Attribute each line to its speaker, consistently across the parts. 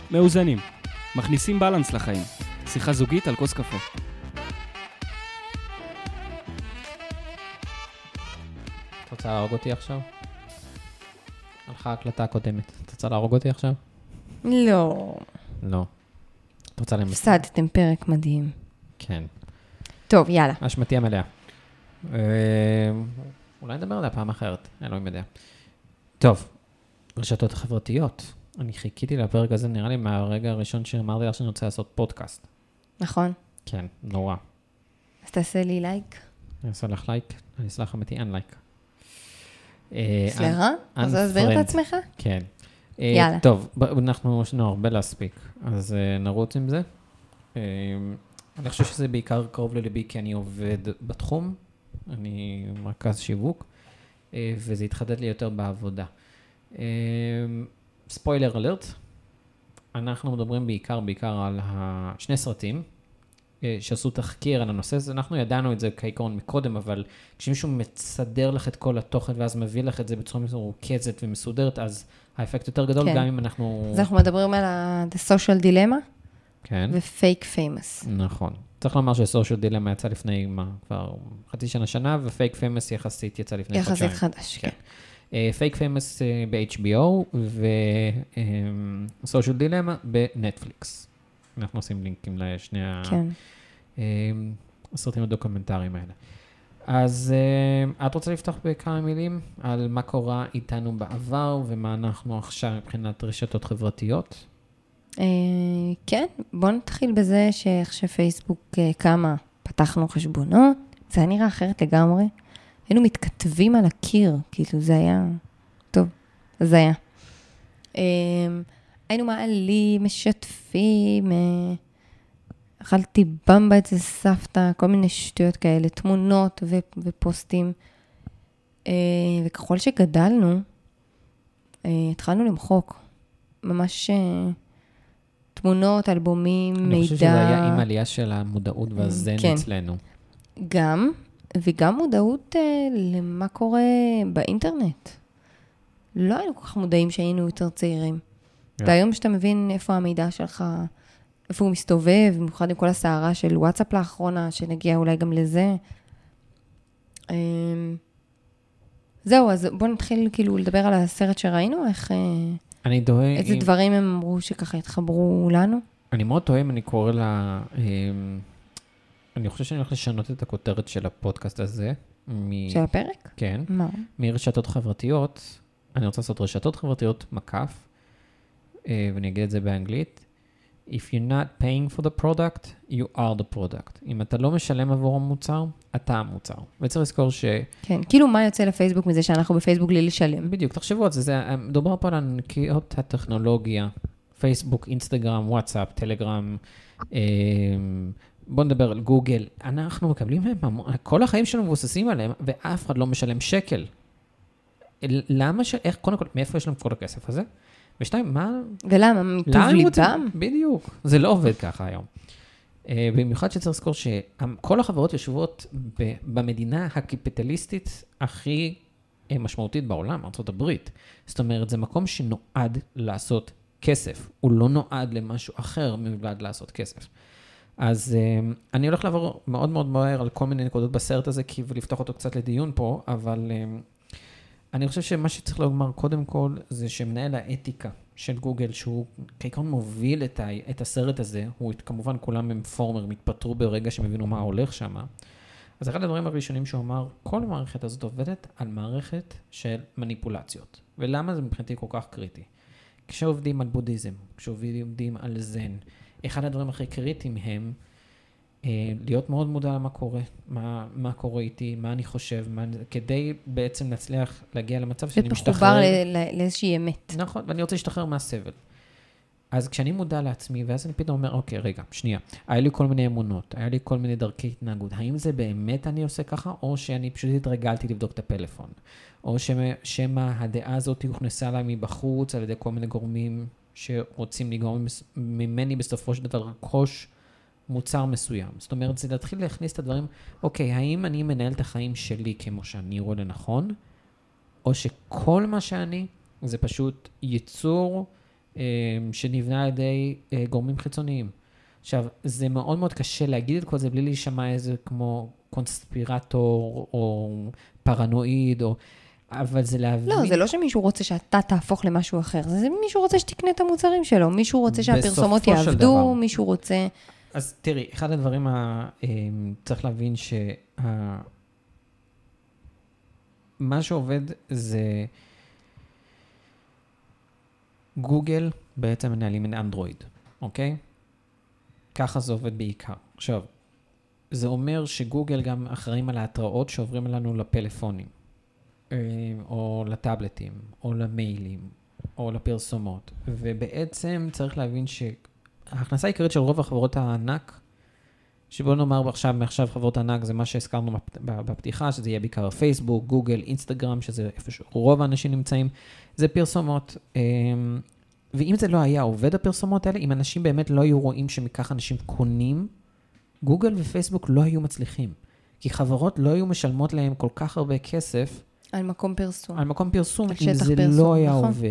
Speaker 1: מאוזנים. מכניסים בלנס לחיים. שיחה זוגית על כוס קפה.
Speaker 2: אתה רוצה להרוג אותי עכשיו? הלכה הקלטה הקודמת. אתה רוצה להרוג אותי עכשיו?
Speaker 3: לא.
Speaker 2: לא. אתה רוצה למסור?
Speaker 3: הפסדתם פרק מדהים.
Speaker 2: כן.
Speaker 3: טוב, יאללה.
Speaker 2: אשמתי המלאה. אולי נדבר עליה פעם אחרת. אלוהים יודע. טוב. רשתות חברתיות. אני חיכיתי לפרק הזה, נראה לי מהרגע הראשון שאמרתי לך שאני רוצה לעשות פודקאסט.
Speaker 3: נכון.
Speaker 2: כן, נורא.
Speaker 3: אז תעשה לי לייק.
Speaker 2: אני אעשה לך לייק, אני אעשה לך אמיתי אנלייק.
Speaker 3: סליחה? אז הסביר את עצמך?
Speaker 2: כן.
Speaker 3: יאללה.
Speaker 2: טוב, יש לנו הרבה להספיק, אז נרוץ עם זה. אני חושב שזה בעיקר קרוב ללבי, כי אני עובד בתחום, אני מרכז שיווק, וזה התחדד לי יותר בעבודה. ספוילר אלרט, אנחנו מדברים בעיקר על שני סרטים, שעשו תחקיר על הנושא הזה, אנחנו ידענו את זה כעיקרון מקודם, אבל כשמישהו מצדר לך את כל התוכן, ואז מביא לך את זה בצורה מרוכזת ומסודרת, אז האפקט יותר גדול,
Speaker 3: כן.
Speaker 2: גם אם אנחנו...
Speaker 3: אז אנחנו מדברים על The Social Dilemma,
Speaker 2: כן.
Speaker 3: ו-Fake Famous.
Speaker 2: נכון. צריך לומר ש-Social Dilemma יצא לפני, כבר חצי שנה, ו-Fake Famous יחסית יצא לפני חודשיים.
Speaker 3: יחסית חדש, כן.
Speaker 2: Fake Famous ב-HBO, ו-Social Dilemma בנטפליקס. אנחנו עושים לינקים לשני הסרטים הדוקומנטריים האלה. אז את רוצה לפתוח בכמה מילים על מה קורה איתנו בעבר, ומה אנחנו עכשיו מבחינת רשתות חברתיות?
Speaker 3: כן, בוא נתחיל בזה שאיך שפייסבוק קמה, פתחנו חשבונות, זה היה נראה אחרת לגמרי. היינו מתכתבים על הקיר, כאילו זה היה, טוב, זה היה. היינו מעלים, משתפים, אכלתי במבה אצל סבתא, כל מיני שטויות כאלה, תמונות ופוסטים. וככל שגדלנו, התחלנו למחוק. ממש תמונות, אלבומים, מידע.
Speaker 2: אני חושב שזה היה עם עלייה של המודעות והזן
Speaker 3: כן.
Speaker 2: אצלנו.
Speaker 3: גם, וגם מודעות למה קורה באינטרנט. לא היינו כל כך מודעים שהיינו יותר צעירים. והיום שאתה מבין איפה המידע שלך, איפה הוא מסתובב, במיוחד עם כל הסערה של וואטסאפ לאחרונה, שנגיע אולי גם לזה. זהו, אז בואו נתחיל כאילו לדבר על הסרט שראינו, איך...
Speaker 2: אני דוהה...
Speaker 3: איזה דברים הם אמרו שככה התחברו לנו?
Speaker 2: אני מאוד טועה אם אני קורא לה... אני חושב שאני הולך לשנות את הכותרת של הפודקאסט הזה.
Speaker 3: של הפרק?
Speaker 2: כן.
Speaker 3: מה?
Speaker 2: מרשתות חברתיות, אני רוצה לעשות רשתות חברתיות מקף, ואני אגיד את זה באנגלית. If you're not paying for the product, you are the product. אם אתה לא משלם עבור המוצר, אתה המוצר. וצריך לזכור ש...
Speaker 3: כן, כאילו מה יוצא לפייסבוק מזה שאנחנו בפייסבוק בלי לשלם?
Speaker 2: בדיוק, תחשבו על זה, מדובר פה על ענקיות הטכנולוגיה, פייסבוק, אינסטגרם, וואטסאפ, טלגרם, בוא נדבר על גוגל. אנחנו מקבלים מהם, כל החיים שלנו מבוססים עליהם, ואף אחד לא משלם שקל. למה איך, קודם כל, מאיפה יש לנו כל הכסף הזה? ושתיים, מה...
Speaker 3: ולמה? מטוב ליבם?
Speaker 2: בדיוק. זה לא עובד ככה היום. במיוחד שצריך לזכור שכל החברות יושבות במדינה הקפיטליסטית הכי משמעותית בעולם, ארצות הברית. זאת אומרת, זה מקום שנועד לעשות כסף. הוא לא נועד למשהו אחר מלבד לעשות כסף. אז אני הולך לעבור מאוד מאוד מהר על כל מיני נקודות בסרט הזה, כי ולפתוח אותו קצת לדיון פה, אבל... אני חושב שמה שצריך לומר קודם כל, זה שמנהל האתיקה של גוגל, שהוא כעיקרון מוביל את הסרט הזה, הוא כמובן כולם הם פורמר, מתפטרו ברגע שהם הבינו מה הולך שם. אז אחד הדברים הראשונים שהוא אמר, כל המערכת הזאת עובדת על מערכת של מניפולציות. ולמה זה מבחינתי כל כך קריטי? כשעובדים על בודהיזם, כשעובדים על זן, אחד הדברים הכי קריטיים הם, להיות מאוד מודע למה קורה, מה קורה איתי, מה אני חושב, כדי בעצם להצליח להגיע למצב שאני משתחרר.
Speaker 3: מחובר לאיזושהי אמת.
Speaker 2: נכון, ואני רוצה להשתחרר מהסבל. אז כשאני מודע לעצמי, ואז אני פתאום אומר, אוקיי, רגע, שנייה, היה לי כל מיני אמונות, היה לי כל מיני דרכי התנהגות, האם זה באמת אני עושה ככה, או שאני פשוט התרגלתי לבדוק את הפלאפון, או שמה הדעה הזאת הוכנסה לה מבחוץ, על ידי כל מיני גורמים שרוצים לגרום ממני בסופו של דבר רכוש מוצר מסוים. זאת אומרת, זה להתחיל להכניס את הדברים, אוקיי, האם אני מנהל את החיים שלי כמו שאני רואה לנכון, או שכל מה שאני, זה פשוט ייצור שנבנה על ידי גורמים חיצוניים. עכשיו, זה מאוד מאוד קשה להגיד את כל זה בלי להישמע איזה כמו קונספירטור או פרנואיד, אבל זה להבין...
Speaker 3: לא, זה לא שמישהו רוצה שאתה תהפוך למשהו אחר, זה מישהו רוצה שתקנה את המוצרים שלו, מישהו רוצה שהפרסומות יעבדו, מישהו רוצה...
Speaker 2: אז תראי, אחד הדברים צריך להבין מה שעובד זה גוגל בעצם מנהלים את אנדרואיד, אוקיי? ככה זה עובד בעיקר. עכשיו, זה אומר שגוגל גם אחראים על ההתראות שעוברים לנו לפלאפונים, או לטאבלטים, או למיילים, או לפרסומות. ובעצם צריך להבין שההכנסה העיקרית של רוב החברות הענק, שבוא נאמר מעכשיו חברות הענק, זה מה שהזכרנו בפתיחה, שזה יהיה בעיקר פייסבוק, גוגל, אינסטגרם, שזה איפה שרוב האנשים נמצאים, זה פרסומות. ואם זה לא היה עובד הפרסומות האלה, אם אנשים באמת לא היו רואים שמכך אנשים קונים, גוגל ופייסבוק לא היו מצליחים. כי חברות לא היו משלמות להם כל כך הרבה כסף.
Speaker 3: על מקום פרסום.
Speaker 2: על מקום פרסום, אם זה לא היה עובד.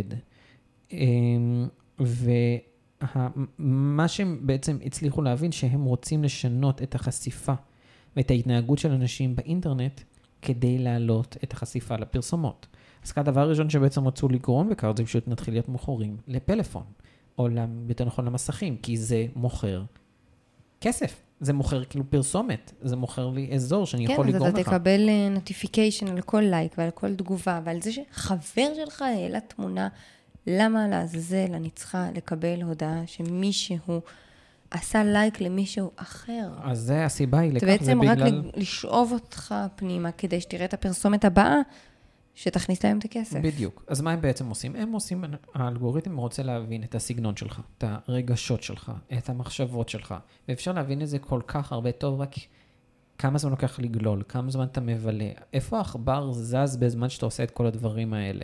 Speaker 2: ומה שהם בעצם הצליחו להבין, שהם רוצים לשנות את החשיפה ואת ההתנהגות של אנשים באינטרנט, כדי להעלות את החשיפה לפרסומות. אז הדבר הראשון שבעצם רצו לגרום בכך, זה פשוט נתחיל להיות מוכרים לפלאפון, או יותר נכון למסכים, כי זה מוכר כסף. זה מוכר כאילו פרסומת, זה מוכר לי אזור שאני יכול לגרום לך.
Speaker 3: כן, אז אתה תקבל נוטיפיקיישן על כל לייק ועל כל תגובה, ועל זה שחבר שלך העלה תמונה, למה לעזאזל אני צריכה לקבל הודעה שמישהו עשה לייק למישהו אחר?
Speaker 2: אז זה הסיבה היא לכך,
Speaker 3: זה בעצם רק לשאוב אותך פנימה, כדי שתראה את הפרסומת הבאה, שתכניס להם את הכסף.
Speaker 2: בדיוק. אז מה הם בעצם עושים? האלגוריתם רוצה להבין את הסגנון שלך, את הרגשות שלך, את המחשבות שלך. ואפשר להבין את זה כל כך הרבה טוב, רק כמה זמן לוקח לגלול, כמה זמן אתה מבלה, איפה העכבר זז בזמן שאתה עושה את כל הדברים האלה.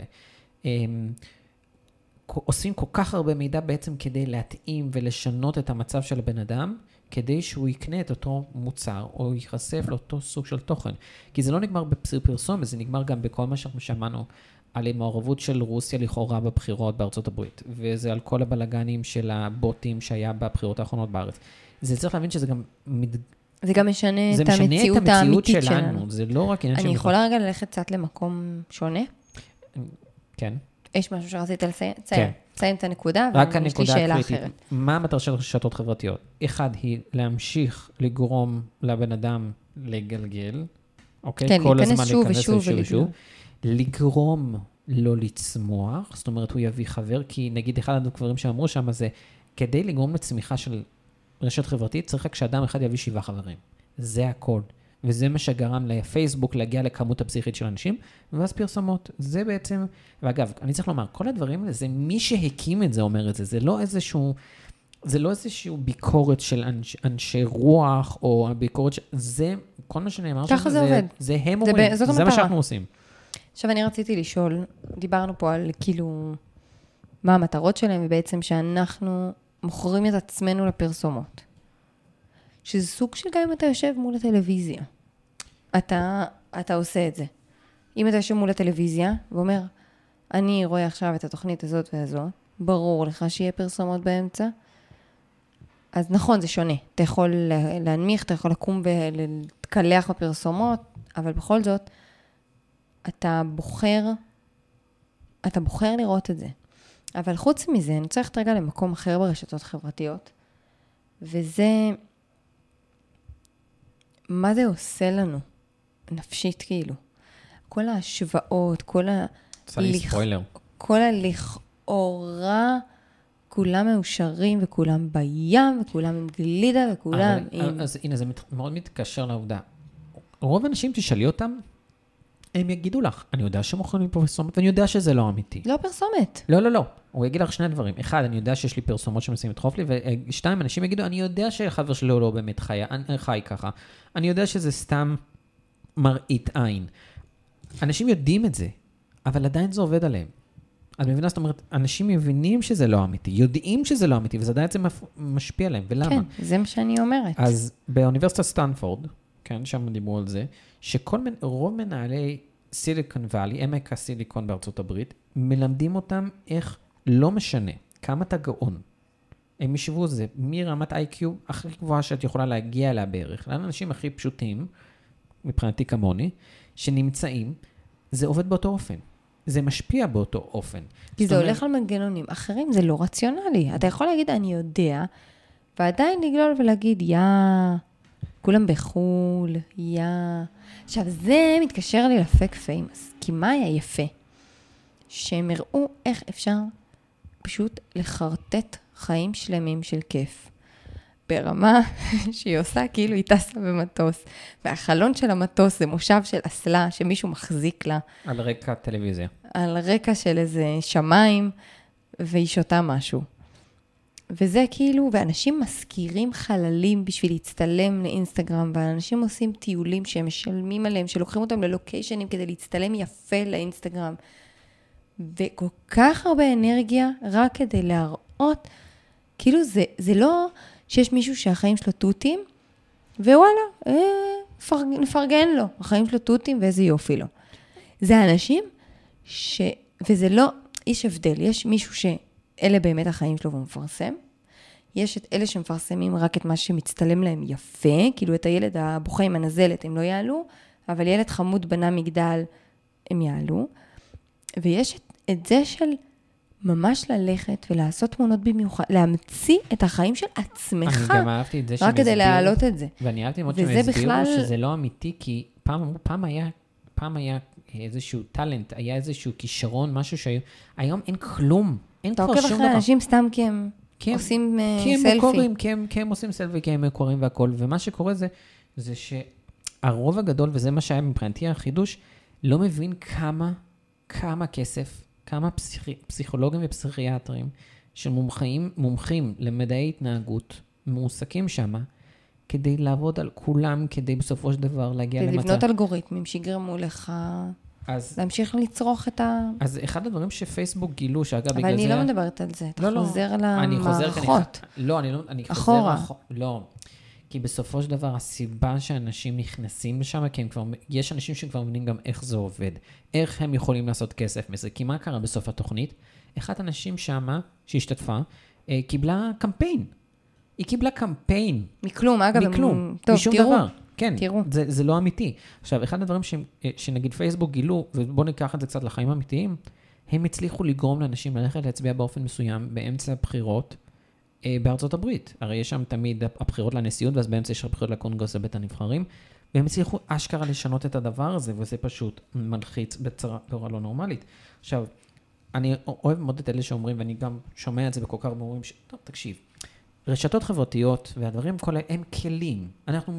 Speaker 2: עושים כל כך הרבה מידע בעצם כדי להתאים ולשנות את המצב של הבן אדם, כדי שהוא יקנה את אותו מוצר, או ייחשף לאותו סוג של תוכן. כי זה לא נגמר בפרסום, זה נגמר גם בכל מה שאנחנו שמענו, על המעורבות של רוסיה לכאורה בבחירות בארצות הברית, וזה על כל הבלגנים של הבוטים שהיה בבחירות האחרונות בארץ. זה צריך להבין שזה גם...
Speaker 3: זה גם משנה את המציאות האמיתית שלנו.
Speaker 2: זה לא רק עניין של...
Speaker 3: אני יכולה רגע ללכת קצת למקום שונה?
Speaker 2: כן.
Speaker 3: יש משהו שרצית לציין?
Speaker 2: כן.
Speaker 3: ציין את הנקודה,
Speaker 2: אבל יש לי שאלה אחרת. מה המטרה של רשתות חברתיות? אחד היא להמשיך לגרום לבן אדם לגלגל, אוקיי?
Speaker 3: כן,
Speaker 2: כל
Speaker 3: להיכנס
Speaker 2: הזמן
Speaker 3: שוב
Speaker 2: להיכנס
Speaker 3: ושוב
Speaker 2: ושוב. לגרום לא לצמוח, זאת אומרת, הוא יביא חבר, כי נגיד אחד הדברים שאמרו שם זה, כדי לגרום לצמיחה של רשת חברתית, צריך רק שאדם אחד יביא 7 חברים. זה הכל. וזה מה שגרם לפייסבוק להגיע לכמות הפסיכית של אנשים, ואז פרסומות. זה בעצם, ואגב, אני צריך לומר, כל הדברים האלה, זה מי שהקים את זה אומר את זה, זה לא איזשהו ביקורת של אנשי רוח, או הביקורת זה, כל מה שנאמר
Speaker 3: ככה זה עובד.
Speaker 2: זה הם אומרים, זה מה שאנחנו עושים.
Speaker 3: עכשיו אני רציתי לשאול, דיברנו פה על כאילו, מה המטרות שלהם, ובעצם שאנחנו מוכרים את עצמנו לפרסומות. שזה סוג של גם אם אתה יושב מול הטלוויזיה. אתה עושה את זה. אם אתה יושב מול הטלוויזיה ואומר, אני רואה עכשיו את התוכנית הזאת והזאת, ברור לך שיהיה פרסומות באמצע, אז נכון, זה שונה. אתה יכול להנמיך, אתה יכול לקום ולהתקלח בפרסומות, אבל בכל זאת, אתה בוחר לראות את זה. אבל חוץ מזה, אני צריך רגע למקום אחר ברשתות חברתיות, וזה... מה זה עושה לנו? נפשית כאילו. כל ההשוואות, כל הלכאורה, כולם מאושרים, וכולם בים, וכולם עם גלידה, וכולם עם...
Speaker 2: אז הנה, זה מאוד מתקשר לעובדה. רוב האנשים תשאלי אותם, הם יגידו לך, אני יודע שמוכרים לי פרסומות, ואני יודע שזה לא אמיתי.
Speaker 3: לא פרסומת.
Speaker 2: לא. הוא יגיד לך 2 דברים. 1, אני יודע שיש לי פרסומות שמנסים לדחוף לי, ו2, אנשים יגידו, אני יודע שחבר שלי לא באמת חי ככה. אני יודע שזה סתם מראית עין. אנשים יודעים את זה, אבל עדיין זה עובד עליהם. את מבינה, זאת אומרת, אנשים מבינים שזה לא אמיתי, יודעים שזה לא אמיתי, וזה עדיין זה משפיע עליהם. ולמה?
Speaker 3: כן, זה מה שאני אומרת.
Speaker 2: אז באוניברסיטת סטנפורד, כן, שם דיברו על זה, רוב מנהלי סיליקון ואלי, עמק הסיליקון בארצות הברית, מלמדים אותם איך לא משנה כמה אתה גאון. הם ישבו זה מרמת IQ הכי גבוהה שאת יכולה להגיע אליה בערך. לאנשים הכי פשוטים, מבחינתי כמוני, שנמצאים, זה עובד באותו אופן. זה משפיע באותו אופן.
Speaker 3: כי זה הולך על מנגנונים אחרים, זה לא רציונלי. אתה יכול להגיד, אני יודע, ועדיין לגלול ולהגיד, כולם בחול, עכשיו, זה מתקשר לי לפק פיימס, כי מה היה יפה? שהם הראו איך אפשר פשוט לחרטט חיים שלמים של כיף. ברמה שהיא עושה כאילו היא טסה במטוס, והחלון של המטוס זה מושב של אסלה שמישהו מחזיק לה.
Speaker 2: על רקע טלוויזיה.
Speaker 3: על רקע של איזה שמיים, והיא שותה משהו. וזה כאילו, ואנשים מזכירים חללים בשביל להצטלם לאינסטגרם, ואנשים עושים טיולים שהם משלמים עליהם, שלוקחים אותם ללוקיישנים כדי להצטלם יפה לאינסטגרם. וכל כך הרבה אנרגיה רק כדי להראות, כאילו זה לא שיש מישהו שהחיים שלו טוטים, ווואלה, נפרגן לו, החיים שלו טוטים ואיזה יופי לו. זה אנשים וזה לא, יש הבדל, יש מישהו שאלה באמת החיים שלו והוא מפרסם, יש את אלה שמפרסמים רק את מה שמצטלם להם יפה, כאילו את הילד הבוכה עם הנזלת הם לא יעלו, אבל ילד חמוד בנה מגדל הם יעלו, ויש את זה של ממש ללכת ולעשות תמונות במיוחד, להמציא את החיים של עצמך,
Speaker 2: אני גם אהבתי את זה
Speaker 3: רק כדי להעלות את זה.
Speaker 2: ואני אהבתי מאוד שהם הסבירו שזה לא אמיתי, כי פעם היה איזשהו טלנט, היה איזשהו כישרון, משהו שהיום אין כלום, אין כבר שום דבר.
Speaker 3: אתה עוקב אחרי אנשים סתם כי הם עושים סלפי.
Speaker 2: כי הם עושים סלפי, כי הם מקוראים והכל, ומה שקורה זה שהרוב הגדול, וזה מה שהיה מבחינתי החידוש, לא מבין כמה כסף, כמה פסיכולוגים ופסיכיאטרים שמומחים למדעי התנהגות, מועסקים שמה, כדי לעבוד על כולם, כדי בסופו של דבר להגיע למצב.
Speaker 3: לבנות אלגוריתמים שיגרמו לך להמשיך לצרוך את
Speaker 2: אז אחד הדברים שפייסבוק גילו, שאגב בגלל זה...
Speaker 3: אבל אני לא מדברת על זה, אתה חוזר למערכות.
Speaker 2: לא, אני חוזר לא. כי בסופו של דבר, הסיבה שאנשים נכנסים לשם, כי יש אנשים שכבר מבינים גם איך זה עובד, איך הם יכולים לעשות כסף מזה. כי מה קרה בסוף התוכנית? אחד האנשים שמה, שהשתתפה, קיבלה קמפיין. היא קיבלה קמפיין.
Speaker 3: מכלום, אגב.
Speaker 2: מכלום, משום דבר. כן, זה לא אמיתי. עכשיו, אחד הדברים שנגיד פייסבוק גילו, ובואו ניקח את זה קצת לחיים אמיתיים, הם הצליחו לגרום לאנשים ללכת להצביע באופן מסוים באמצע הבחירות, בארצות הברית. הרי יש שם תמיד הבחירות לנשיאות, ואז באמצע יש הבחירות לקונגרס לבית הנבחרים, והם הצליחו אשכרה לשנות את הדבר הזה, וזה פשוט מלחיץ בצורה לא נורמלית. עכשיו, אני אוהב מאוד את אלה שאומרים, ואני גם שומע את זה בכל כך הרבה אומרים, טוב, תקשיב, רשתות חברתיות והדברים כל הם כלים. אנחנו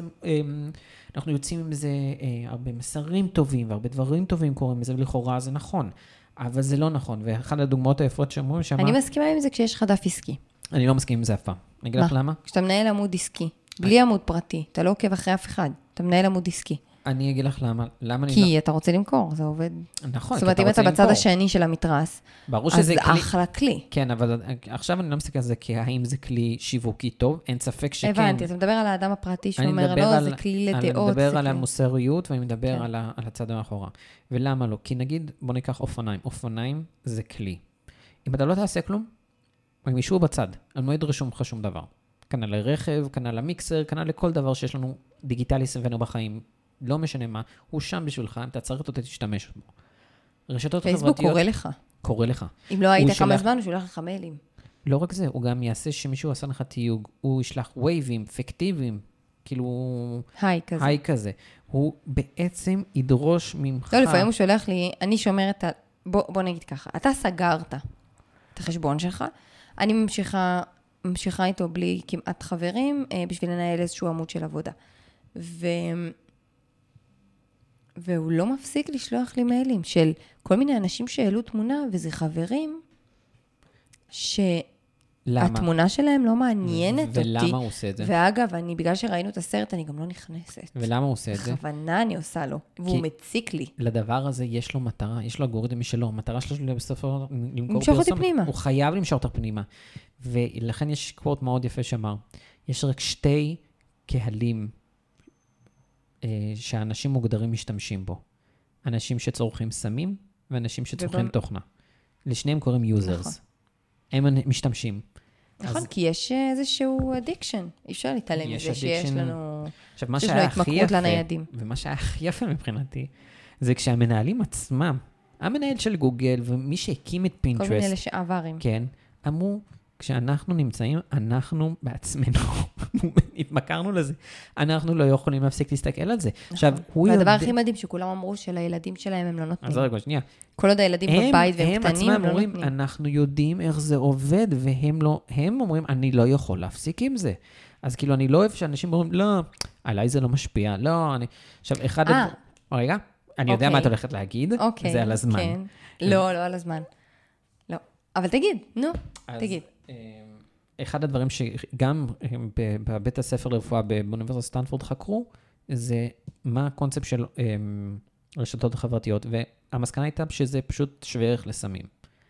Speaker 2: יוצאים עם זה הרבה מסרים טובים, והרבה דברים טובים קורים מזה, ולכאורה זה נכון. אבל זה לא נכון, ואחת הדוגמאות היפות שאומרים שמה...
Speaker 3: אני מסכימה עם זה כשיש לך דף עסקי.
Speaker 2: אני לא מסכים עם זה אף פעם. אני אגיד לך למה?
Speaker 3: כשאתה מנהל עמוד עסקי, בלי עמוד פרטי, אתה לא עוקב אחרי אף אחד, אתה מנהל עמוד עסקי.
Speaker 2: אני אגיד לך למה
Speaker 3: כי אתה רוצה למכור, זה עובד.
Speaker 2: נכון,
Speaker 3: זאת אומרת, אם אתה בצד השני של המתרס, אז זה אחלה כלי.
Speaker 2: כן, אבל עכשיו אני לא מסתכל על זה, כי האם זה כלי שיווקי טוב, אין ספק שכן.
Speaker 3: הבנתי, אתה מדבר על האדם הפרטי שאומר, לא, זה כלי לדעות.
Speaker 2: אני מדבר על המוסריות, ואני מדבר על הצד מאחורה. ולמה לא? כי נגיד, בוא ניקח אופניים. אופניים זה כלי. אם אתה לא תעשה כלום, הם ישבו בצד, הם לא ידרשו לך שום דבר. כנ"ל לרכב, כנ"ל למיקסר, כנ"ל לכל דבר שיש לנו דיגיטלי סביבנו בחיים. לא משנה מה, הוא שם בשבילך, אם אתה צריך אותו, תשתמש בו. רשתות חברתיות...
Speaker 3: פייסבוק קורא לך.
Speaker 2: קורא לך.
Speaker 3: אם לא היית כמה זמן, הוא שולח לך מיילים.
Speaker 2: לא רק זה, הוא גם יעשה שמישהו עשה לך תיוג, הוא ישלח וייבים, פיקטיביים, כאילו... היי כזה. הוא בעצם ידרוש ממך...
Speaker 3: לא, לפעמים הוא שולח לי, אני שומרת על... בוא נגיד ככה, אתה סגרת את החשבון שלך, אני ממשיכה איתו בלי כמעט חברים, בשביל לנהל איזשהו עמוד של עבודה. והוא לא מפסיק לשלוח לי מיילים של כל מיני אנשים שהעלו תמונה, וזה חברים שהתמונה שלהם לא מעניינת אותי.
Speaker 2: ולמה הוא עושה את זה?
Speaker 3: ואגב, בגלל שראינו את הסרט, אני גם לא נכנסת.
Speaker 2: ולמה הוא עושה את זה?
Speaker 3: בכוונה אני עושה לו, והוא מציק לי.
Speaker 2: לדבר הזה יש לו מטרה, יש לו אלגוריתם משלו, המטרה שלו בסופו
Speaker 3: למשוך אותי פנימה.
Speaker 2: הוא חייב למשוך אותך פנימה. ולכן יש קוורט מאוד יפה שאמר, יש רק שתי קהלים שאנשים מוגדרים משתמשים בו. אנשים שצורכים סמים, ואנשים שצורכים תוכנה. לשניהם קוראים users. הם משתמשים.
Speaker 3: נכון, כי יש איזשהו אדיקשן. אי אפשר להתעלם מזה שיש לנו...
Speaker 2: עכשיו, מה שהיה הכי
Speaker 3: התמכרות
Speaker 2: יפה,
Speaker 3: לניידים.
Speaker 2: ומה שהיה הכי יפה מבחינתי, זה כשהמנהלים עצמם, המנהל של גוגל ומי שהקים את
Speaker 3: כל
Speaker 2: פינטרסט,
Speaker 3: מיני לשעברים.
Speaker 2: כן, אמרו, כשאנחנו נמצאים, אנחנו בעצמנו, התמכרנו לזה, אנחנו לא יכולים להפסיק להסתכל על זה. עכשיו, הוא יודע...
Speaker 3: והדבר הכי מדהים שכולם אמרו שלילדים שלהם הם לא נותנים.
Speaker 2: אז רגע, שנייה.
Speaker 3: כל עוד הילדים בבית והם קטנים, הם לא
Speaker 2: אומרים,
Speaker 3: נותנים.
Speaker 2: אנחנו יודעים איך זה עובד, והם לא, הם אומרים, אני לא יכול להפסיק עם זה. אז כאילו, אני לא אוהב שאנשים אומרים, לא, עליי זה לא משפיע, לא, אני... עכשיו, רגע, אני יודע מה את הולכת להגיד, זה על הזמן.
Speaker 3: כן. לא על הזמן. לא. אבל תגיד, נו, תגיד.
Speaker 2: אחד הדברים שגם בבית הספר לרפואה באוניברסיטת סטנפורד חקרו, זה מה הקונספט של רשתות החברתיות, והמסקנה הייתה שזה פשוט שווה ערך לסמים.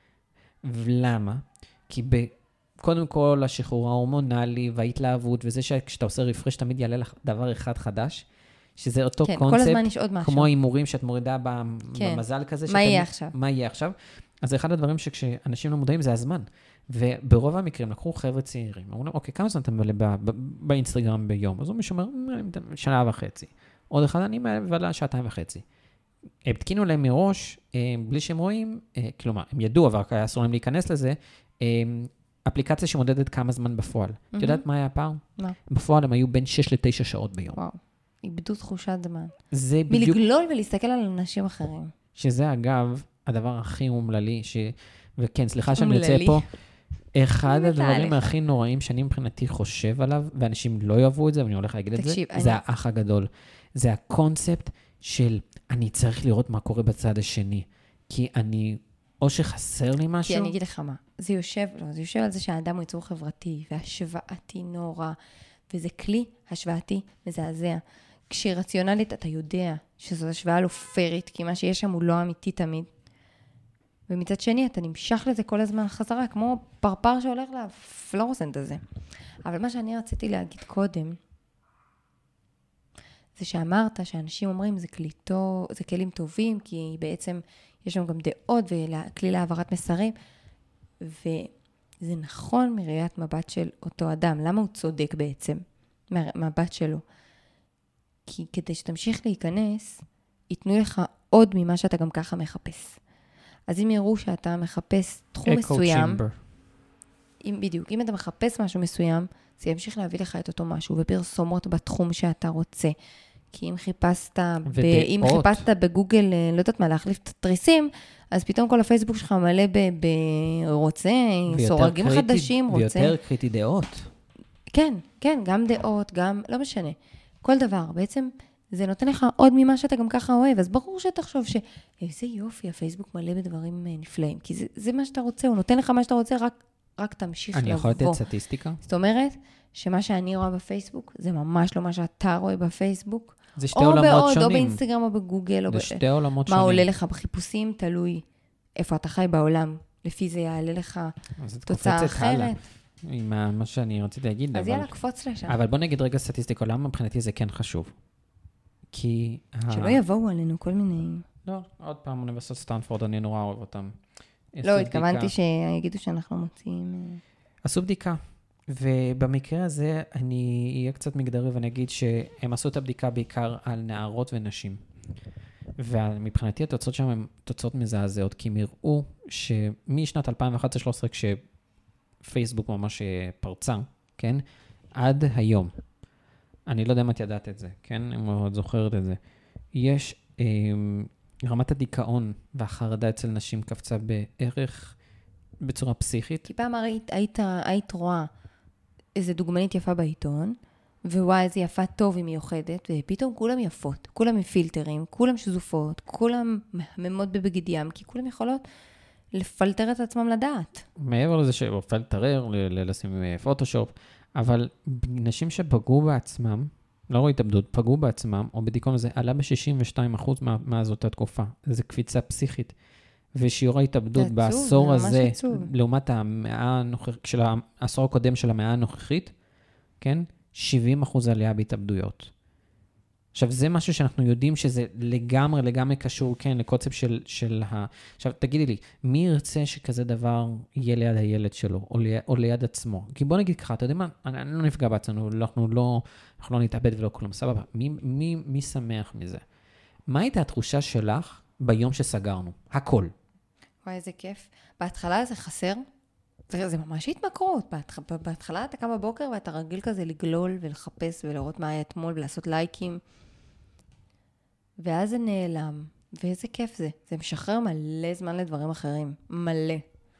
Speaker 2: ולמה? כי קודם כל השחרור ההורמונלי וההתלהבות, וזה שכשאתה עושה רפרש תמיד יעלה לך דבר אחד חדש, שזה אותו
Speaker 3: כן,
Speaker 2: קונספט,
Speaker 3: כל הזמן יש עוד משהו.
Speaker 2: כמו הימורים שאת מורידה במזל כזה.
Speaker 3: מה יהיה עכשיו?
Speaker 2: מה יהיה עכשיו? אז אחד הדברים שכשאנשים לא מודעים זה הזמן. וברוב המקרים לקחו חבר'ה צעירים, אמרו להם, אוקיי, כמה זמן אתה מבלה באינסטגרם ביום? אז הוא משומר, שנה וחצי. עוד אחד, אני מבלה 2.5 שעות. הם תקינו להם מראש, בלי שהם רואים, כלומר, הם ידעו, אבל היה אסור להם להיכנס לזה, אפליקציה שמודדת כמה זמן בפועל. את יודעת מה היה הפער?
Speaker 3: מה?
Speaker 2: בפועל הם היו בין 6 ל-9 שעות ביום.
Speaker 3: וואו, איבדו תחושת זמן.
Speaker 2: זה בדיוק...
Speaker 3: מלגלול ולהסתכל על אנשים אחרים.
Speaker 2: שזה אגב, הדבר הכי אומללי, וכן, סליחה שאני יוצא פה, אחד הדברים הכי נוראים שאני מבחינתי חושב עליו, ואנשים לא יאהבו את זה, ואני הולך להגיד את זה, זה האח הגדול. זה הקונספט של אני צריך לראות מה קורה בצד השני, כי אני, או שחסר לי משהו.
Speaker 3: כי אני אגיד לך מה, זה יושב על זה שהאדם הוא יצור חברתי, והשוואתי נורא, וזה כלי השוואתי מזעזע. כשרציונלית אתה יודע שזו השוואה לא פיירית, כי מה שיש שם הוא לא אמיתי תמיד. ומצד שני, אתה נמשך לזה כל הזמן חזרה, כמו פרפר שהולך לפלורסנט הזה. אבל מה שאני רציתי להגיד קודם, זה שאמרת שאנשים אומרים, זה כלים טובים, כי בעצם יש שם גם דעות וכלי להעברת מסרים, וזה נכון מראיית מבט של אותו אדם. למה הוא צודק בעצם? מהמבט שלו. כי כדי שתמשיך להיכנס, ייתנו לך עוד ממה שאתה גם ככה מחפש. אז אם יראו שאתה מחפש תחום מסוים, בדיוק, אם אתה מחפש משהו מסוים, זה ימשיך להביא לך את אותו משהו, ופרסומות בתחום שאתה רוצה. כי אם חיפשת בגוגל, לא יודעת מה, להחליף את התריסים, אז פתאום כל הפייסבוק שלך מלא רוצה, סורגים חדשים, רוצה.
Speaker 2: ויותר קריטי דעות.
Speaker 3: כן, גם דעות, גם, לא משנה. כל דבר, בעצם זה נותן לך עוד ממה שאתה גם ככה אוהב, אז ברור שתחשוב איזה יופי, הפייסבוק מלא בדברים נפלאים, כי זה מה שאתה רוצה, הוא נותן לך מה שאתה רוצה, רק תמשיך לבוא.
Speaker 2: אני יכול לתת סטטיסטיקה?
Speaker 3: זאת אומרת, שמה שאני רואה בפייסבוק, זה ממש לא מה שאתה רואה בפייסבוק.
Speaker 2: זה שתי עולמות שונים.
Speaker 3: או באינסטגרם או בגוגל,
Speaker 2: זה שתי עולמות שונים.
Speaker 3: מה עולה לך בחיפושים, תלוי איפה אתה חי בעולם, לפי זה יעלה לך תוצאה אחרת.
Speaker 2: עם מה שאני רציתי להגיד.
Speaker 3: אז יאללה, קפוץ לשם.
Speaker 2: אבל בוא נגיד רגע סטטיסטיקה, למה מבחינתי זה כן חשוב? כי...
Speaker 3: שלא יבואו עלינו כל מיני...
Speaker 2: לא, עוד פעם, אוניברסיטת סטנפורד, אני נורא אוהב אותם.
Speaker 3: לא, התכוונתי שיגידו שאנחנו מוצאים...
Speaker 2: עשו בדיקה, ובמקרה הזה אני אהיה קצת מגדרי ואני אגיד שהם עשו את הבדיקה בעיקר על נערות ונשים. ומבחינתי התוצאות שם הן תוצאות מזעזעות, כי הם הראו שמשנת 2011-2013, כשפייסבוק ממש פרצה, כן? עד היום. אני לא יודע אם את ידעת את זה, כן? אם את זוכרת את זה. יש רמת הדיכאון והחרדה אצל נשים קפצה בערך בצורה פסיכית.
Speaker 3: כי פעם היית רואה איזו דוגמנית יפה בעיתון, ווואי, איזה יפה טוב היא מיוחדת, ופתאום כולם יפות, כולם עם פילטרים, כולם שזופות, כולם מהממות בבגד-ים, כי כולם יכולות לפלטר את עצמם לדעת.
Speaker 2: מעבר לזה שפלטרר, לשים פוטושופ, אבל נשים שפגעו בעצמם, לא רואה התאבדות, פגעו בעצמם, או בדיכאון הזה, עלה ב-62% מאז אותה תקופה. זו קפיצה פסיכית. ושיעור ההתאבדות בעשור הזה, לעומת של העשור הקודם של המאה הנוכחית, כן? 70% עלייה בהתאבדויות. עכשיו, זה משהו שאנחנו יודעים שזה לגמרי קשור, כן, לקונספט של עכשיו, תגידי לי, מי ירצה שכזה דבר יהיה ליד הילד שלו, או ליד עצמו? כי בוא נגיד ככה, אתה יודע מה, אני לא נפגע בעצמנו, אנחנו לא נתאבד ולא כלום, סבבה. מי שמח מזה? מה הייתה התחושה שלך ביום שסגרנו? הכל.
Speaker 3: וואי, איזה כיף. בהתחלה זה חסר. זה ממש התמכרות. בהתחלה אתה קם בבוקר ואתה רגיל כזה לגלול ולחפש ולראות מה היה אתמול ולעשות לייקים. ואז זה נעלם. ואיזה כיף זה. זה משחרר מלא זמן לדברים אחרים. מלא.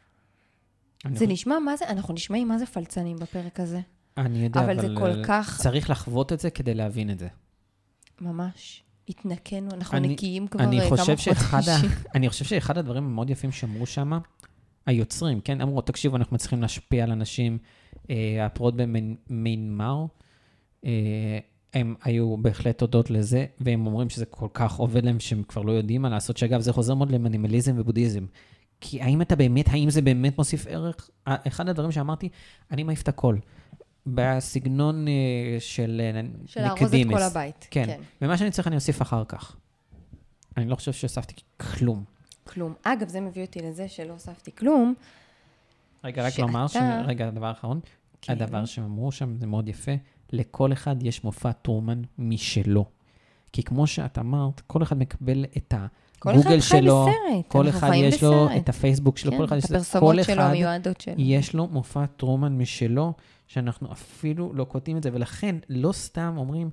Speaker 3: זה נשמע מה זה, אנחנו נשמעים מה זה פלצנים בפרק הזה.
Speaker 2: אני יודע,
Speaker 3: אבל זה כל כך...
Speaker 2: צריך לחוות את זה כדי להבין את זה.
Speaker 3: ממש. התנקנו, אנחנו נקיים כבר כמה חודשים.
Speaker 2: אני חושב שאחד הדברים המאוד יפים שאמרו שם, היוצרים, כן? אמרו, תקשיבו, אנחנו מצליחים להשפיע על אנשים, הפרוט במיינמר, הם היו בהחלט תודות לזה, והם אומרים שזה כל כך עובד להם, שהם כבר לא יודעים מה לעשות, שאגב, זה חוזר מאוד למנימליזם ובודהיזם. כי האם זה באמת מוסיף ערך? אחד הדברים שאמרתי, אני מעיף את הכל. בסגנון של ניקדימס.
Speaker 3: של לארוז את כל הבית.
Speaker 2: כן. ומה שאני צריך אני אוסיף אחר כך. אני לא חושב שהוספתי כלום.
Speaker 3: כלום. אגב, זה מביא אותי לזה שלא הוספתי כלום.
Speaker 2: רגע, רק לומר רגע, הדבר האחרון, הדבר שאמרו שם, זה מאוד יפה, לכל אחד יש מופע טרומן משלו. כי כמו שאת אמרת, כל אחד מקבל את הגוגל שלו, כל אחד יש לו את הפייסבוק שלו, כל אחד יש לו,
Speaker 3: הפרסומות שלו, המיועדות שלו.
Speaker 2: יש לו מופע טרומן משלו, שאנחנו אפילו לא קוטעים את זה, ולכן לא סתם אומרים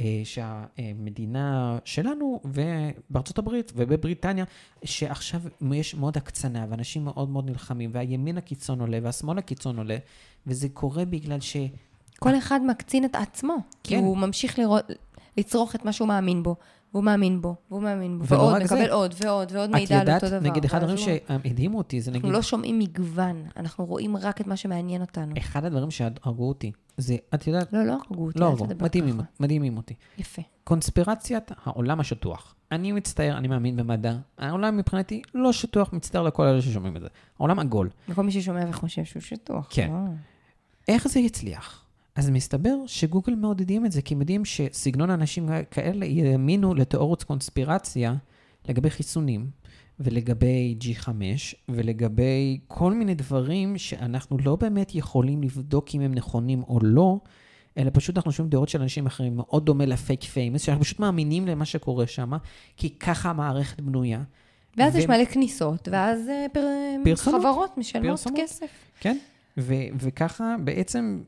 Speaker 2: שהמדינה שלנו ובארצות הברית ובבריטניה, שעכשיו יש מאוד הקצנה, ואנשים מאוד מאוד נלחמים, והימין הקיצון עולה, והשמאל הקיצון עולה, וזה קורה בגלל ש...
Speaker 3: כל אחד מקצין את עצמו, כי הוא ממשיך לצרוך את מה שהוא מאמין בו, והוא מאמין בו, והוא מאמין בו, ועוד, מקבל עוד ועוד ועוד מידע על אותו דבר.
Speaker 2: את יודעת, נגד אחד הדברים שהדהימו אותי, זה נגיד...
Speaker 3: אנחנו לא שומעים מגוון, אנחנו רואים רק את מה שמעניין אותנו.
Speaker 2: אחד הדברים שהרגו אותי, זה, את יודעת...
Speaker 3: לא הרגו אותי,
Speaker 2: לא הרגו, מדהימים אותי.
Speaker 3: יפה.
Speaker 2: קונספירציית העולם השטוח. אני מצטער, אני מאמין במדע. העולם מבחינתי לא שטוח, מצטער לכל אלה ששומעים את זה. העולם עגול.
Speaker 3: לכל מי ששומע וחושב שהוא שטוח.
Speaker 2: כן. איך זה יצליח? אז מסתבר שגוגל מעודדים את זה, כי הם יודעים שסגנון האנשים כאלה יאמינו לתיאוריות קונספירציה לגבי חיסונים, ולגבי G5, ולגבי כל מיני דברים שאנחנו לא באמת יכולים לבדוק אם הם נכונים או לא, אלא פשוט אנחנו שומעים דעות של אנשים אחרים, מאוד דומה לפייק פיימס, שאנחנו פשוט מאמינים למה שקורה שם, כי ככה המערכת בנויה.
Speaker 3: ואז יש מלא כניסות, ואז חברות משלמות כסף.
Speaker 2: כן, וככה בעצם...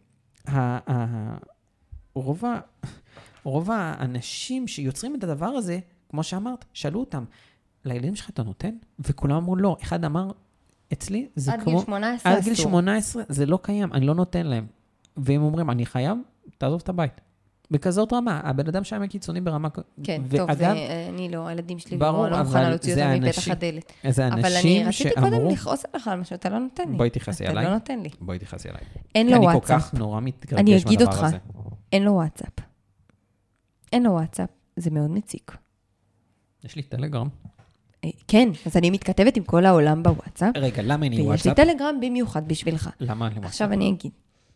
Speaker 2: רוב האנשים שיוצרים את הדבר הזה, כמו שאמרת, שאלו אותם, לילדים שלך אתה נותן? וכולם אמרו לא. אחד אמר, אצלי זה כמו...
Speaker 3: עד גיל 18
Speaker 2: עד גיל 18 זה לא קיים, אני לא נותן להם. והם אומרים, אני חייב, תעזוב את הבית. בכזאת רמה, הבן אדם שם קיצוני ברמה...
Speaker 3: כן, טוב, אני לא, הילדים שלי לא מוכנה להוציא אותם מפתח הדלת.
Speaker 2: זה אנשים שאמרו...
Speaker 3: אבל אני רציתי קודם לכעוס עליך על משהו, אתה לא נותן לי.
Speaker 2: בואי תכעסי עליי.
Speaker 3: אתה לא נותן לי.
Speaker 2: בואי תכעסי עליי.
Speaker 3: אין לו וואטסאפ.
Speaker 2: אני כל כך נורא מתרגש
Speaker 3: אני אגיד
Speaker 2: מהדבר
Speaker 3: אותך,
Speaker 2: הזה.
Speaker 3: אין לו וואטסאפ. אין לו וואטסאפ, זה מאוד מציק.
Speaker 2: יש לי טלגרם.
Speaker 3: כן, אז אני מתכתבת עם כל העולם בוואטסאפ.
Speaker 2: רגע, למה אין לי
Speaker 3: ויש לי
Speaker 2: וואטסאפ?
Speaker 3: טלגרם במיוחד בשבילך.
Speaker 2: למה אין לי וואטסאפ?
Speaker 3: עכשיו אני אגיד.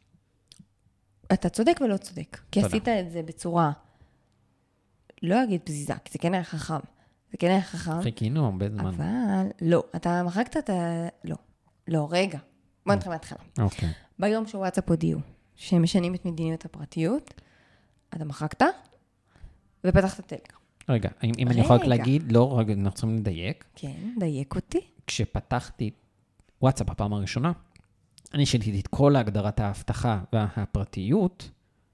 Speaker 3: אתה צודק ולא צודק, כי עשית את זה בצורה, לא אגיד פזיזה, כי זה כן היה חכם. זה כן היה חכם.
Speaker 2: חיכינו הרבה זמן.
Speaker 3: אבל, לא, אתה מחקת את ה... לא, רגע. בוא נתחיל מההתחלה.
Speaker 2: אוקיי.
Speaker 3: ביום שוואטסאפ הודיעו, שהם משנים את מדיניות הפרטיות, אתה מחקת, ופתחת טלגרם.
Speaker 2: רגע, אם אני יכול להגיד, לא, רגע, אנחנו צריכים לדייק.
Speaker 3: כן, דייק אותי.
Speaker 2: כשפתחתי וואטסאפ הפעם הראשונה, אני שיניתי את כל הגדרת ההבטחה והפרטיות,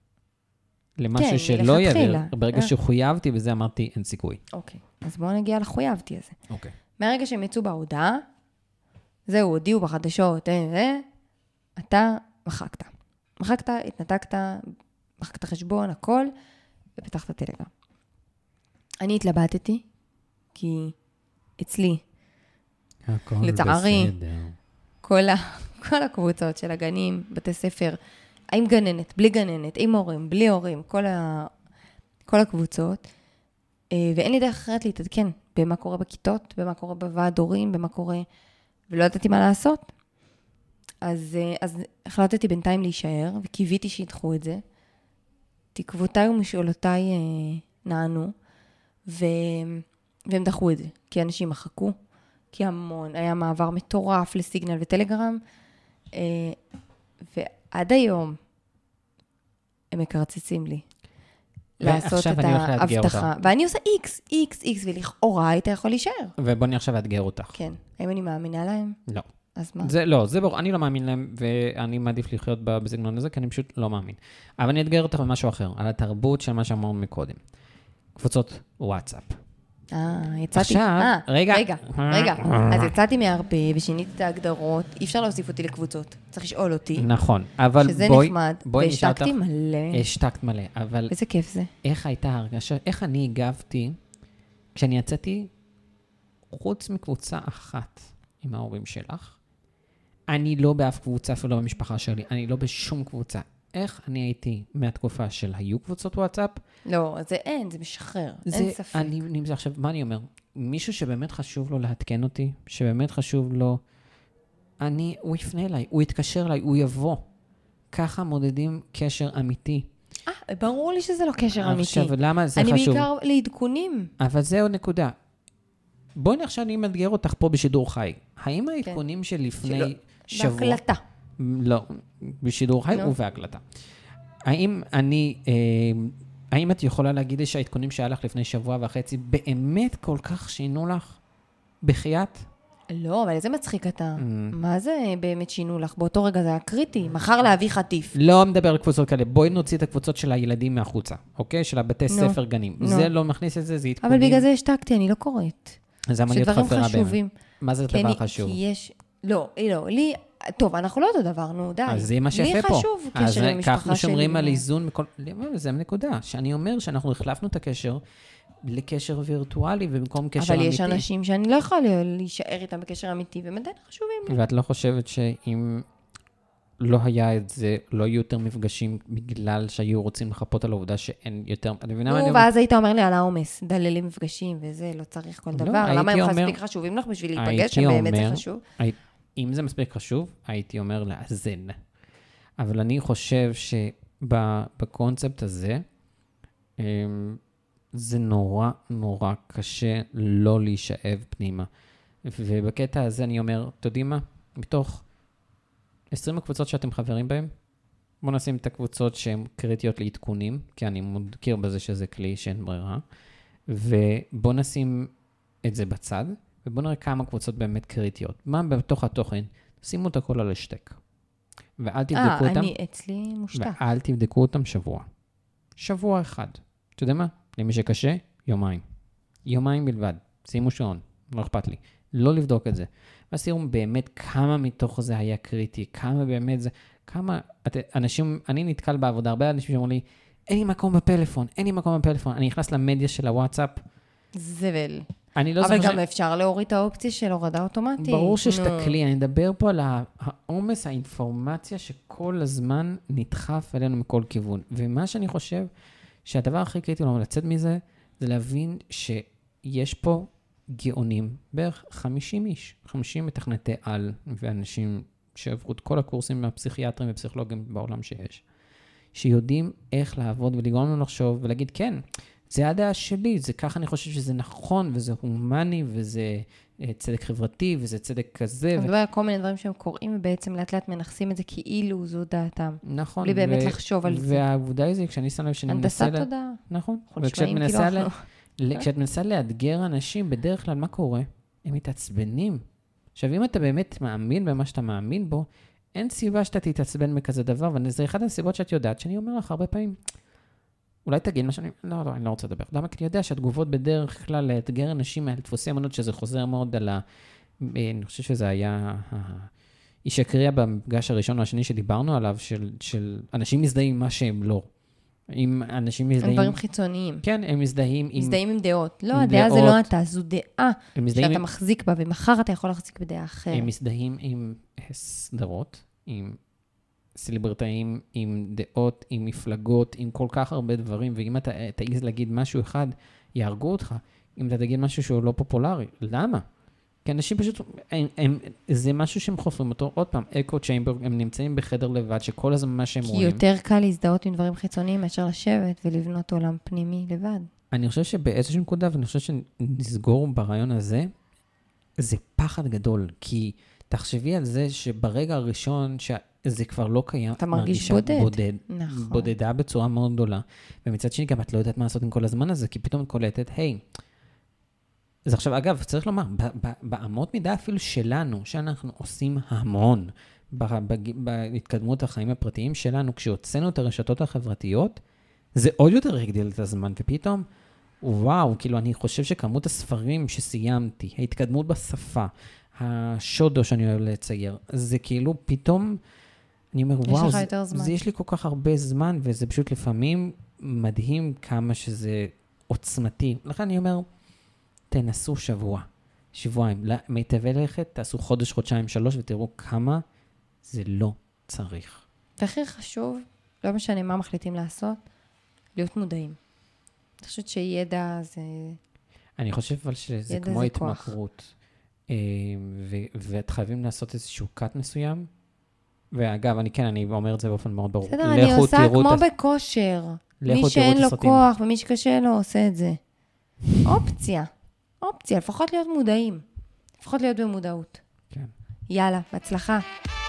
Speaker 2: למשהו שלא יעביר. ברגע שחויבתי בזה, אמרתי, אין סיכוי.
Speaker 3: אוקיי, אז בואו נגיע לחויבתי הזה.
Speaker 2: אוקיי.
Speaker 3: מהרגע שהם יצאו בהודעה, זהו, הודיעו בחדשות, אתה מחקת. מחקת, התנתקת, מחקת חשבון, הכל, ופתחת טלגרם. אני התלבטתי, כי אצלי, לצערי, כל הקבוצות של הגנים, בתי ספר, עם גננת, בלי גננת, עם הורים, בלי הורים, כל הקבוצות, ואין לי דרך אחרת להתעדכן במה קורה בכיתות, במה קורה בוועד הורים, במה קורה, ולא ידעתי מה לעשות. אז החלטתי בינתיים להישאר, וקיוויתי שידחו את זה. תקוותיי ומשאולותיי נענו, והם דחו את זה, כי אנשים מחקו, כי המון, היה מעבר מטורף לסיגנל וטלגרם, ועד היום הם מקרצצים לי. לעשות את ההבטחה. ואני עושה X, ולכאורה היית יכול להישאר.
Speaker 2: ובוא אני עכשיו אתגר אותך.
Speaker 3: כן. האם אני מאמינה להם?
Speaker 2: לא.
Speaker 3: אז מה?
Speaker 2: זה ברור, אני לא מאמין להם, ואני מעדיף לחיות בסגנון הזה, כי אני פשוט לא מאמין. אבל אני אתגר אותך במשהו אחר, על התרבות של מה שאמרנו מקודם. קבוצות וואטסאפ.
Speaker 3: יצאתי.
Speaker 2: עכשיו, רגע.
Speaker 3: אז יצאתי מהרבה, ושיניתי את ההגדרות, אי אפשר להוסיף אותי לקבוצות. צריך לשאול אותי.
Speaker 2: נכון, אבל
Speaker 3: שזה נחמד, והשתקתי מלא.
Speaker 2: השתקת מלא, אבל...
Speaker 3: איזה כיף זה.
Speaker 2: איך הייתה הרגשה, איך אני הגבתי, כשאני יצאתי, חוץ מקבוצה אחת עם ההורים שלך, אני לא באף קבוצה, אפילו לא במשפחה שלי, אני לא בשום קבוצה. איך אני הייתי מהתקופה של היו קבוצות וואטסאפ?
Speaker 3: לא, זה אין, זה משחרר, אין ספק.
Speaker 2: אני נמצא עכשיו, מה אני אומר? מישהו שבאמת חשוב לו להתקן אותי, שבאמת חשוב לו, הוא יפנה אליי, הוא יתקשר אליי, הוא יבוא. ככה מודדים קשר אמיתי.
Speaker 3: ברור לי שזה לא קשר אמיתי.
Speaker 2: עכשיו, למה זה חשוב?
Speaker 3: אני בעיקר לעדכונים.
Speaker 2: אבל זה עוד נקודה. בואי נחשב, אני מאתגר אותך פה בשידור חי. האם העדכונים שלפני שבוע...
Speaker 3: בהקלטה.
Speaker 2: לא, בשידור חי ובהקלטה. האם את יכולה להגיד לי שהעדכונים שהיה לך לפני שבוע וחצי באמת כל כך שינו לך? בחייאת?
Speaker 3: לא, אבל איזה מצחיק אתה. מה זה באמת שינו לך? באותו רגע זה היה קריטי. מחר להביא חטיף.
Speaker 2: לא מדבר על קבוצות כאלה. בואי נוציא את הקבוצות של הילדים מהחוצה, אוקיי? של הבתי ספר גנים. זה לא מכניס את זה, זה עדכונים.
Speaker 3: אבל בגלל זה השתקתי, אני לא קוראת.
Speaker 2: זה אמור להיות חברה
Speaker 3: חשובים.
Speaker 2: מה זה דבר חשוב?
Speaker 3: כי יש... לא, לי... טוב, אנחנו לא אותו דבר, נו, די.
Speaker 2: אז זה מה שיפה פה.
Speaker 3: לי חשוב קשר עם משפחה שלי.
Speaker 2: אנחנו שומרים על איזון, זה הנקודה. שאני אומר שאנחנו החלפנו את הקשר לקשר וירטואלי ובמקום קשר אמיתי.
Speaker 3: אבל יש אנשים שאני לא יכולה להישאר איתם בקשר אמיתי, והם עדיין חשובים.
Speaker 2: ואת לא חושבת שאם לא היה את זה, לא יהיו יותר מפגשים בגלל שהיו רוצים לחפות על העובדה שאין יותר...
Speaker 3: ואז היית אומר לי על העומס, דללי מפגשים וזה, לא צריך כל דבר. למה הם מספיק חשובים לך בשביל להיפגש, שבאמת זה חשוב?
Speaker 2: אם זה מספיק חשוב, הייתי אומר לאזן. אבל אני חושב שבקונספט הזה, זה נורא נורא קשה לא להישאב פנימה. ובקטע הזה אני אומר, אתה יודעים מה? מתוך 20 הקבוצות שאתם חברים בהם, בואו נשים את הקבוצות שהן קריטיות לעדכונים, כי אני מכיר בזה שזה כלי שאין ברירה, ובואו נשים את זה בצד, ובואו נראה כמה קבוצות באמת קריטיות. מה בתוך התוכן? שימו את הכל על השתק. ואל תבדקו אותם.
Speaker 3: אני אצלי מושתק.
Speaker 2: ואל תבדקו אותם שבוע. שבוע אחד. אתה יודע מה? למי שקשה, יומיים. יומיים בלבד. שימו שעון. לא אכפת לי. לא לבדוק את זה. ואז תראו באמת כמה מתוך זה היה קריטי. כמה באמת זה... כמה... אנשים... אני נתקל בעבודה. הרבה אנשים שאומרים לי, אין לי מקום בפלאפון. אין לי מקום בפלאפון. אני נכנס למדיה של הוואטסאפ.
Speaker 3: זבל.
Speaker 2: אבל
Speaker 3: גם אפשר להוריד את האופציה של הורדה אוטומטית.
Speaker 2: ברור ששתכלי, אני מדבר פה על העומס, האינפורמציה שכל הזמן נדחף אלינו מכל כיוון. ומה שאני חושב שהדבר הכי קריטי לו לצאת מזה, זה להבין שיש פה גאונים, בערך 50 איש, 50 מתכנתי על, ואנשים שעברו את כל הקורסים מהפסיכיאטרים ופסיכולוגים בעולם שיש, שיודעים איך לעבוד ולגרום לנו לחשוב ולהגיד כן, זה הדעה שלי, זה ככה אני חושב שזה נכון, וזה הומני, וזה צדק חברתי, וזה צדק כזה.
Speaker 3: אני מדבר על כל מיני דברים שהם קוראים, ובעצם לאט לאט מנחסים את זה כאילו זו דעתם.
Speaker 2: נכון.
Speaker 3: בלי באמת לחשוב על זה.
Speaker 2: והעבודה היא זה, כשאני שם לב שאני מנסה...
Speaker 3: הנדסת תודעה.
Speaker 2: נכון. וכשאת מנסה לאתגר אנשים, בדרך כלל מה קורה? הם מתעצבנים. עכשיו, אם אתה באמת מאמין במה שאתה מאמין בו, אין סיבה שאתה תתעצבן מכזה דבר, וזה אחד הסיבות שאת יודעת, שאני אומר לך הרבה פעמים, אולי תגיד מה שאני... לא, אני לא רוצה לדבר. למה? כי אני יודע שהתגובות בדרך כלל לאתגר אנשים על דפוסי אמנות, שזה חוזר מאוד על אני חושב שזה היה איש הקריאה במפגש הראשון או השני שדיברנו עליו, של אנשים מזדהים עם מה שהם לא. אם אנשים מזדהים...
Speaker 3: דברים חיצוניים.
Speaker 2: כן, הם מזדהים עם...
Speaker 3: מזדהים עם דעות. לא, הדעה זה לא אתה, זו דעה שאתה מחזיק בה, ומחר אתה יכול להחזיק בדעה אחרת.
Speaker 2: הם מזדהים עם סדרות, עם סלברטאים, עם דעות, עם מפלגות, עם כל כך הרבה דברים, ואם אתה תעיז להגיד משהו אחד, יהרגו אותך. אם אתה תגיד משהו שהוא לא פופולרי. למה? כי אנשים פשוט, זה משהו שהם חופרים אותו. עוד פעם, אקו צ'יימבר, הם נמצאים בחדר לבד, שכל הזמן מה שהם רואים.
Speaker 3: כי יותר קל להזדהות עם דברים חיצוניים, מאשר לשבת ולבנות עולם פנימי לבד.
Speaker 2: אני חושב שבאיזושהי נקודה, ואני חושב שנסגור ברעיון הזה, זה פחד גדול, כי תחשבי על זה שברגע הראשון שזה כבר לא קיים,
Speaker 3: אתה מרגיש בודד. נכון.
Speaker 2: בודדה בצורה מאוד גדולה, ומצד שני גם את לא יודעת מה לעשות עם כל הזמן הזה, כי פתאום את קולטת, היי, אז עכשיו, אגב, צריך לומר, באמות מידה אפילו שלנו, שאנחנו עושים המון, בהתקדמות החיים הפרטיים שלנו, כשהוצאנו את הרשתות החברתיות, זה עוד יותר הגדיל את הזמן, ופתאום, וואו, כאילו אני חושב שכמות הספרים שסיימתי, ההתקדמות בשפה, השודו שאני אוהב לצייר, זה כאילו פתאום, אני אומר, וואו, יש לי כל כך הרבה זמן, וזה פשוט לפעמים מדהים כמה שזה עוצמתי. לכן אני אומר, תנסו שבועיים, מיטבי לכת, תעשו חודש, חודשיים, 3, ותראו כמה זה לא צריך.
Speaker 3: והכי חשוב, לא משנה מה מחליטים לעשות, להיות מודעים. אני חושבת שידע זה...
Speaker 2: אני חושב אבל שזה כמו התמכרות. ואת חייבים לעשות איזשהו קאט מסוים. ואגב, אני אומר את זה באופן מאוד ברור.
Speaker 3: בסדר, אני עושה כמו בכושר. מי שאין לו כוח ומי שקשה לו עושה את זה. אופציה, לפחות להיות מודעים. לפחות להיות במודעות.
Speaker 2: כן.
Speaker 3: יאללה, בהצלחה.